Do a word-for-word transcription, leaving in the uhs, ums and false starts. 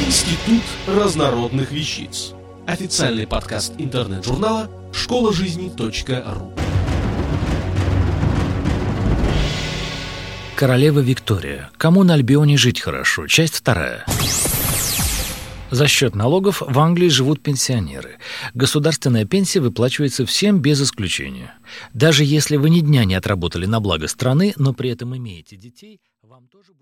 Институт разнородных вещиц. Официальный подкаст интернет-журнала школа жизни точка ру. Королева Виктория. Кому на Альбионе жить хорошо? Часть вторая. За счет налогов в Англии живут пенсионеры. Государственная пенсия выплачивается всем без исключения. Даже если вы ни дня не отработали на благо страны, но при этом имеете детей, вам тоже будет